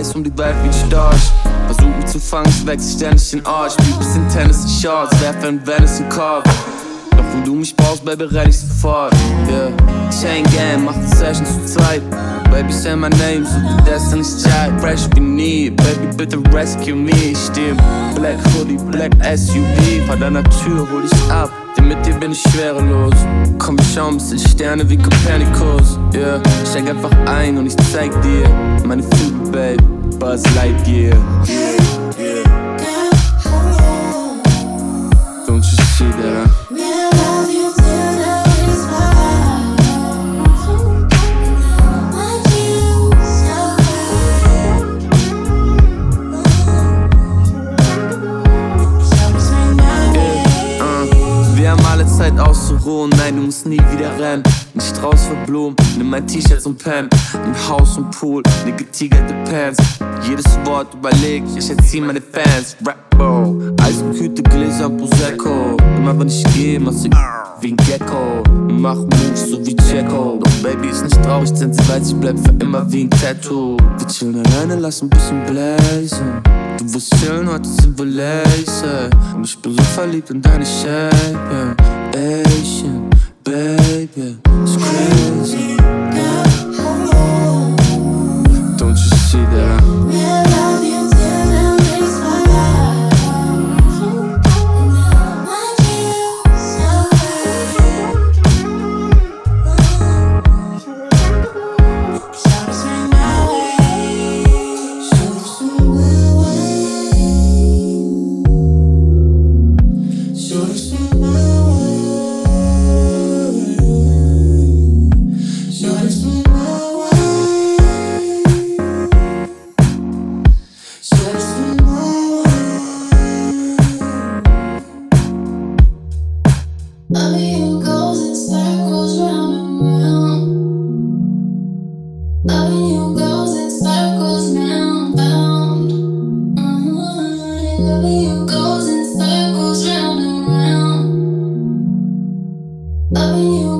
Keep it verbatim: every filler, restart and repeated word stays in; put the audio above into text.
Reis um die Welt wie ein Storch. Versuch mich zu fangen, ich wechsel ständig den Arsch. Spiel bisschen Tennis in Shorts, werfe in Venice in Korb. Doch wenn du mich brauchst, Baby, renn ich sofort. Yeah. Chain Gang, mach die Session zu zweit. Baby, say my name, so du Destiny's Child. Fresh wie nie, Baby, bitte rescue me. Ich steh im Black Hoodie, Black S U V. Vor deiner Tür hol ich ab, denn mit dir bin ich schwerelos. Komm, wir schauen bis in Sterne wie Copernicus. Yeah. Steig einfach ein und ich zeig dir meine Flügel, Babe, Buzz Lightyear. Yeah, yeah. Don't you see that? Zeit auszuruhen, nein, du musst nie wieder rennen. Ein Strauß für Blumen, nimm mein T-Shirt und Pen. Ein Haus und Pool, ne getigerte Pants. Jedes Wort überlegt, ich erzieh meine Fans. Rap-Bo, Eisgekühlte Gläser Prosecco. Immer wenn ich geh, mach sie wie ein Gecko. Mach Moves so wie Jacko. Doch Baby ist nicht traurig, denn sie weiß, ich bleib für immer wie ein Tattoo. Wir chillen alleine, lass ein bisschen bläsen. Du wirst chillen, heute sind wir lazy. Und ich bin so verliebt in deine Shape, yeah. Asian, baby, it's crazy, yeah. Don't you see that? Loving you goes in circles round and round. Loving you goes in circles round and round. Mm-hmm. Loving you goes in circles round and round. Loving you